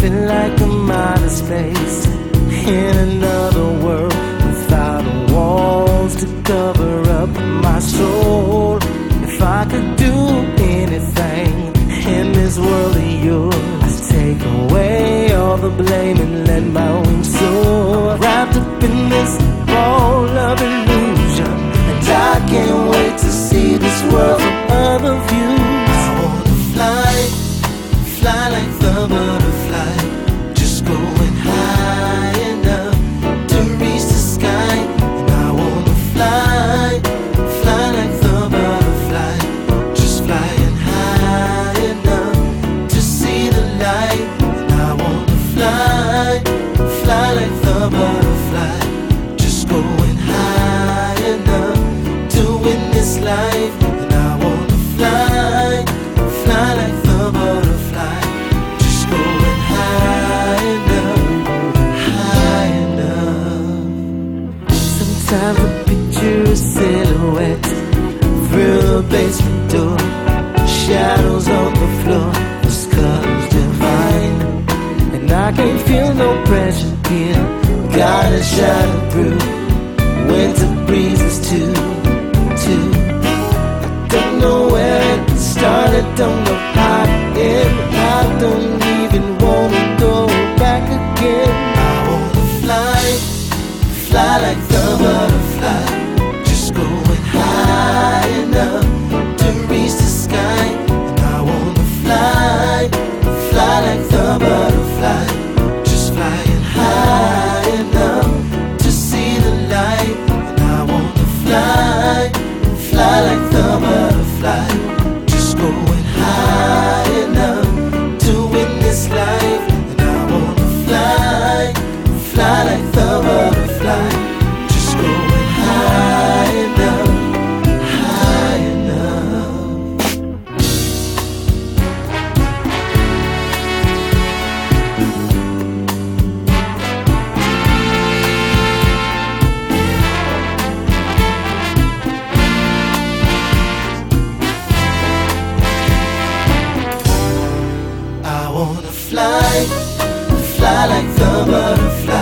feel like I'm out of space, in another world without walls to cover up my soul. If I could do anything in this world of yours, I'd take away all the blame and let my wings soar. Wrapped up in this ball of illusion, and I can't wait to see this world from other views. I wanna fly, fly like the butterfly, just going high enough to reach the sky. And I wanna fly, fly like the butterfly, just flying high enough to see the light. And I wanna fly, fly like the butterfly, just going high enough to win this life. And I wanna fly, fly like the butterfly, just going high enough, high enough. Sometimes I picture a silhouette through the basement door, shadows on the floor, this color's divine. And I can't feel no pressure here, gotta shine through. Winter breezes too. I don't know where it started, don't know how to end. I don't even wanna go back again. I wanna fly, fly like the butterfly, just going high enough to reach the sky. And I wanna fly, fly like the butterfly, just flying high enough to see the light. And I wanna fly, fly like the butterfly, just going high enough to win this life. And I wanna fly, fly like the butterfly, just going high enough, high enough. I wanna fly, fly like the butterfly,